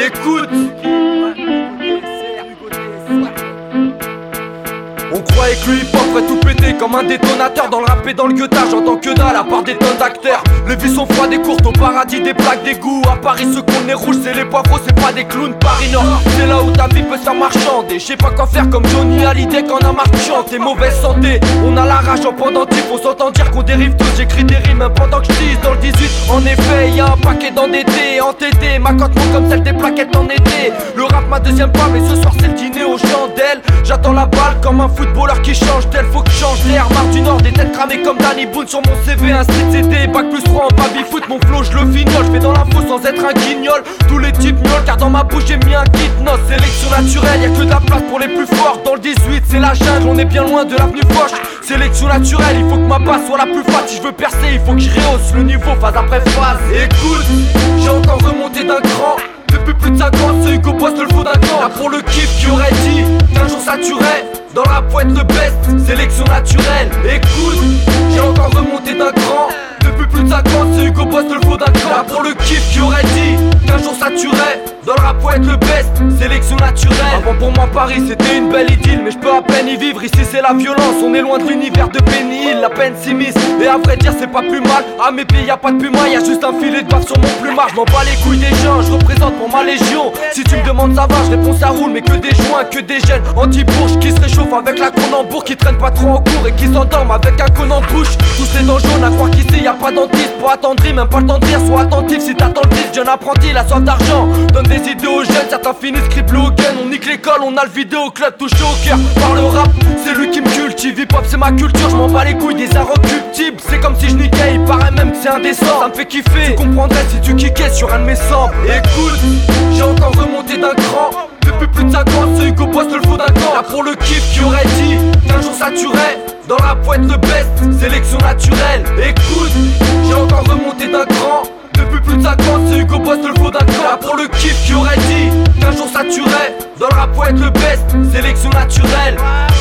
écoute. On croyait que le hip-hop ferait tout péter comme un détonateur. Dans le rap et dans le guettage, j'entends que dalle à part des tonnes d'acteurs. Les vies sont froides et courtes, au paradis des plaques d'égout. À Paris ceux qu'on est rouges, c'est les poivreaux, c'est pas des clowns. Paris Nord, c'est là où ta vie peut se faire marchander. Je sais pas quoi faire comme Johnny Hallyday quand on a marchand. T'es mauvaise santé, on a la rage en pendentif. On s'entend dire qu'on dérive tous, j'écris des rimes même pendant que je dise dans le 18. En effet, y'a un paquet d'endettés, entêtés. Ma cote monte comme celle des plaquettes en été. Le rap ma deuxième femme et ce soir c'est le dîner aux chandelles. J'attends la balle comme un footballeur qui change d'aile, faut que je change d'air. Marre du Nord, des têtes cramées comme Danny Boone. Sur mon CV, un street CD, bac plus 3 en baby foot. Mon flow, je le fignole, je fais dans l'info sans être un guignol. Tous les types miaulent car dans ma bouche j'ai mis un kit. Non, sélection naturelle, y'a que de la place pour les plus forts. Dans le 18, c'est la jungle, on est bien loin de l'avenue Foch. Sélection naturelle, il faut que ma basse soit la plus fat. Si je veux percer, il faut que je rehausse le niveau phase après phase. Écoute, j'ai encore remonté d'un cran. Depuis plus de 5 ans, c'est Hugo Boss, le faux d'un camp. Là pour le kiff, qui aurait dit qu'un jour ça tuerait. Dans la poète le best, sélection naturelle. Écoute, j'ai encore remonté d'un cran. Depuis plus de 5 ans, c'est Hugo Boss, le faux d'un camp. Là pour le kiff, qui aurait dit qu'un jour ça tuerait. Dans le rap être le best, sélection naturelle. Avant pour moi Paris c'était une belle idylle, mais je peux à peine y vivre, ici c'est la violence. On est loin de l'univers de Benny Hill, la peine s'immisce. Et à vrai dire c'est pas plus mal, à mes pieds y'a pas de puma, y'a juste un filet de bave sur mon plumard. Je m'en bats les couilles des gens, je représente pour ma légion. Si tu me demandes ça va, je réponds ça roule, mais que des joints, que des gènes anti-bourges qui se réchauffent avec la Cronenbourg, qui traînent pas trop en cours et qui s'endorment avec un con en bouche. Tous les dents jaunes à croire qu'ici y'a pas dentiste pour attendrir, même pas le temps de dire, sois attentif si t'attends le disque. Jeune apprenti, la soif d'argent, donne des idées aux jeunes, certains finissent criblés au gun. On nique l'école, on a le vidéo club touché au cœur par le rap, c'est lui qui me cultive. Hip hop c'est ma culture, je m'en bats les couilles des arts occultibles. C'est comme si je niquais, il paraît même que c'est indécent. Ça me fait kiffer, tu comprendrais si tu kickais sur un de mes samples. Écoute, j'ai encore remonté d'un cran. Depuis plus de 5 ans, c'est Hugo Boss, le faux d'un camp. Là pour le kiff, qui aurait dit qu'un jour ça tuerait. Dans la poète le best, sélection naturelle. Écoute, j'ai encore remonté d'un cran. Depuis plus de 5 ans, c'est Hugo Boss, le faux d'un camp. Là pour le kiff, qui aurait dit qu'un jour ça tuerait. Dans le rap être le best, sélection naturelle.